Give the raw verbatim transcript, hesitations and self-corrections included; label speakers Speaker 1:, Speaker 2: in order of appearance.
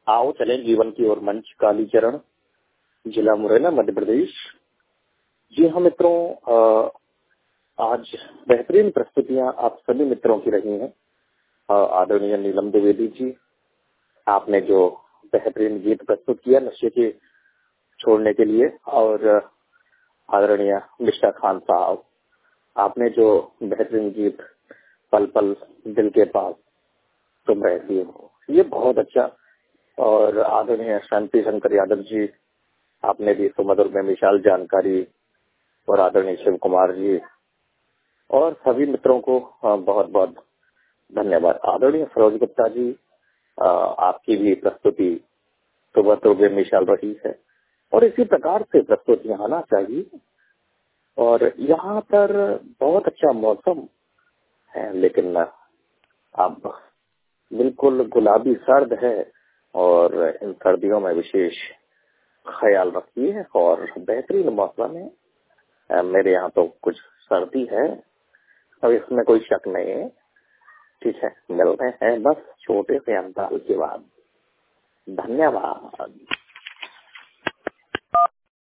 Speaker 1: आओ चलें जीवन की ओर मंच कालीचरण, जिला मुरैना, मध्य प्रदेश। जी हाँ मित्रों, आज बेहतरीन प्रस्तुतियां आप सभी मित्रों की रही हैं। आदरणीय नीलम द्विवेदी जी, आपने जो बेहतरीन गीत प्रस्तुत किया नशे के छोड़ने के लिए, और आदरणीय मिश्रा खान साहब, आपने जो बेहतरीन गीत पल पल दिल के पास तुम रहती हो, ये बहुत अच्छा। और आदरणीय शांति शंकर यादव जी, आपने भी सुमधुर में विशाल जानकारी, और आदरणीय शिव कुमार जी और सभी मित्रों को बहुत बहुत धन्यवाद। आदरणीय सरोज गुप्ता जी, आपकी भी प्रस्तुति सुबह तो बेमिसाल रही है, और इसी प्रकार से प्रस्तुतियां आना चाहिए। और यहाँ पर बहुत अच्छा मौसम है, लेकिन अब बिल्कुल गुलाबी सर्द है, और इन सर्दियों में विशेष ख्याल रखिए। और बेहतरीन मौसम है, मेरे यहाँ तो कुछ सर्दी है, अब इसमें कोई शक नहीं है। ठीक है, मिलते हैं बस छोटे से अंतराल के बाद। धन्यवाद।